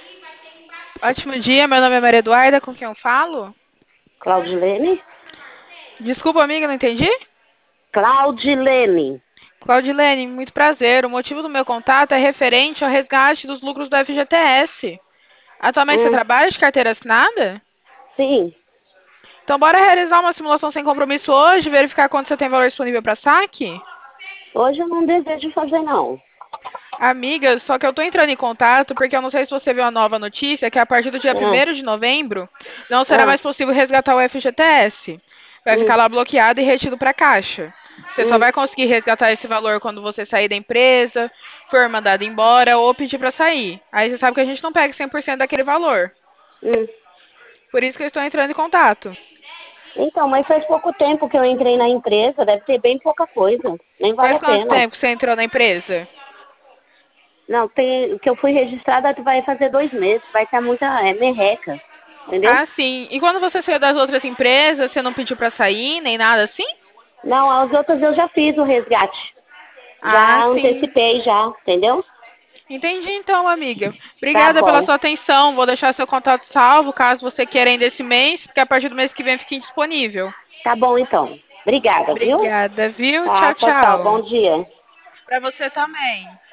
Ótimo dia, meu nome é Maria Eduarda, com quem eu falo? Claudilene? Desculpa, amiga, não entendi? Claudilene. Claudilene, muito prazer. O motivo do meu contato é referente ao resgate dos lucros do FGTS. Atualmente você Hum, trabalha de carteira assinada? sim. Então bora realizar uma simulação sem compromisso hoje, verificar quanto você tem valor disponível para saque? Hoje eu não desejo fazer, não. Amiga, só que eu tô entrando em contato porque eu não sei se você viu a nova notícia que a partir do dia Ah, 1º de novembro não será ah, mais possível resgatar o FGTS. Vai hum, ficar lá bloqueado e retido para a Caixa. Você só hum, vai conseguir resgatar esse valor quando você sair da empresa, for mandado embora ou pedir para sair. Aí você sabe que a gente não pega 100% daquele valor. hum. Por isso que eu estou entrando em contato. Então, mas faz pouco tempo que eu entrei na empresa, deve ter bem pouca coisa. Nem vale Faz a quanto pena. tempo que você entrou na empresa? Não, tem, que eu fui registrada vai fazer 2 meses, vai ter muita merreca, entendeu? Ah, sim. E quando você saiu das outras empresas, você não pediu para sair, nem nada assim? Não, as outras eu já fiz o resgate. Ah, Já sim. antecipei já, entendeu? Entendi então, amiga. Tá Obrigada pela bom. sua atenção. Vou deixar seu contato salvo, caso você queira ainda esse mês, porque a partir do mês que vem fique indisponível. Tá bom então. Obrigada, viu? Obrigada, viu? Tá, Tchau, tchau, tchau. tchau. Bom dia. Pra você também.